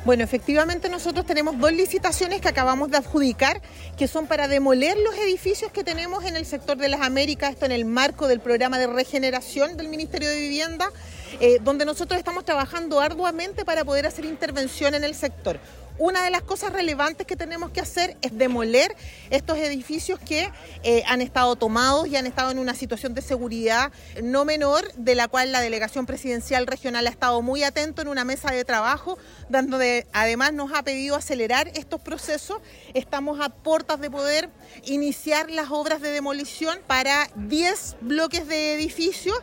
Bueno, efectivamente nosotros tenemos 2 licitaciones que acabamos de adjudicar, que son para demoler los edificios que tenemos en el sector de las Américas, esto en el marco del programa de regeneración del Ministerio de Vivienda, donde nosotros estamos trabajando arduamente para poder hacer intervención en el sector. Una de las cosas relevantes que tenemos que hacer es demoler estos edificios que han estado tomados y han estado en una situación de seguridad no menor, de la cual la Delegación Presidencial Regional ha estado muy atento en una mesa de trabajo, donde además nos ha pedido acelerar estos procesos. Estamos a puertas de poder iniciar las obras de demolición para 10 bloques de edificios